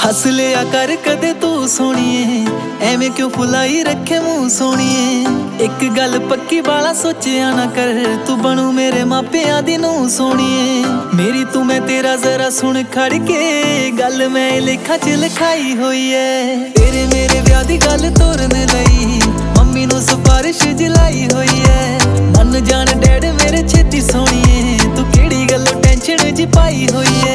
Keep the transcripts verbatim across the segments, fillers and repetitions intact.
हस लिया कर कदे तू सोनिए, एवें क्यों फुलाई रखे मुंह सोनिए। एक गल पक्की वाला सोचिया ना कर, तू बनू मेरे मापिया दी नूं सोनिए। मेरी तू मैं तेरा जरा सुन खड़ के, गल मैं लेखा च लिखाई हुई है। तेरे मेरे ब्याह दी गल तोरन लई मम्मी नूं सिफारिश जलाई हुई है। मन जान डैड मेरे छेती सोनिए, तू केड़ी गल्लों टेंशन जी पाई हुई है।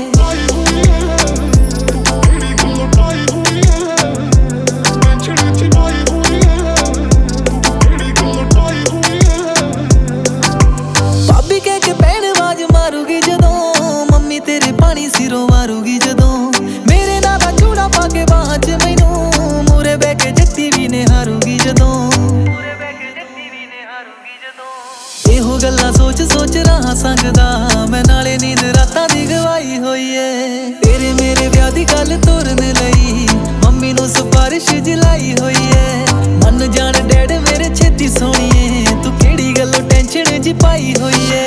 सिरों मारूगी जदों मेरे नाल दा चूड़ा पा के बाहां च मैनूं, मूरे बह के जत्ती भी ने हारूगी जदों। एहो गल्लां सोच सोच रहा संगदा मैं, नाले नींद रातां दी गवाई होई है। तेरे मेरे ब्याह दी गल तोरन लई मम्मी नूं सिफारिश जलाई होई है। मन जान डैड मेरे छेती सोनिए, तू केड़ी गल्लों टेंशन जी पाई होई है।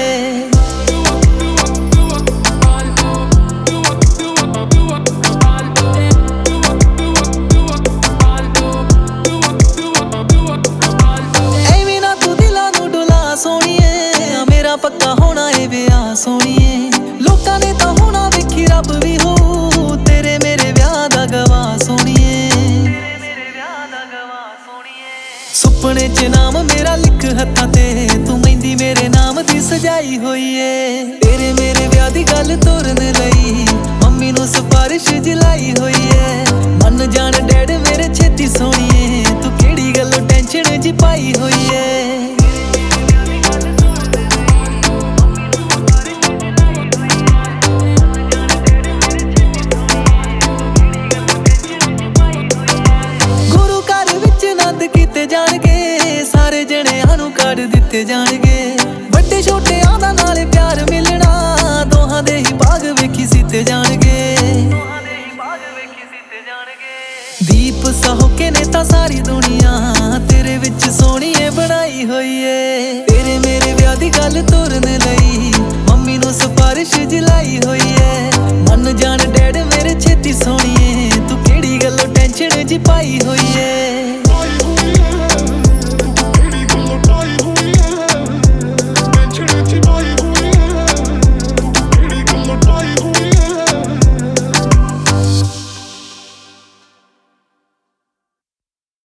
पक्का होना है ब्याह सोनिए, लोकां ने तां होना वेखी रब भी हो, तेरे मेरे ब्याह दा गवाह सोनिए। सुपने च नाम मेरा लिख हत्थां ते, तू मेहंदी मेरे नाम दी सजाई होई है। तेरे मेरे ब्याह दी गल तोरन लई मम्मी नूं सिफारिश जलाई होई है। मन जान डैड मेरे छेती सोनिए, तू केड़ी गल्लों टेंशन जी पाई होई है। सारे जणियां नूं कढ दित्ते जाणगे, वड्डे छोटियां दा नाले प्यार मिलना, दोहां दे ही भाग वेखी सीते जाणगे। दीप सहोके ने तां सारी दुनिया तेरे विच सोहणीए बनाई होई है। तेरे मेरे ब्याह दी गल तोरन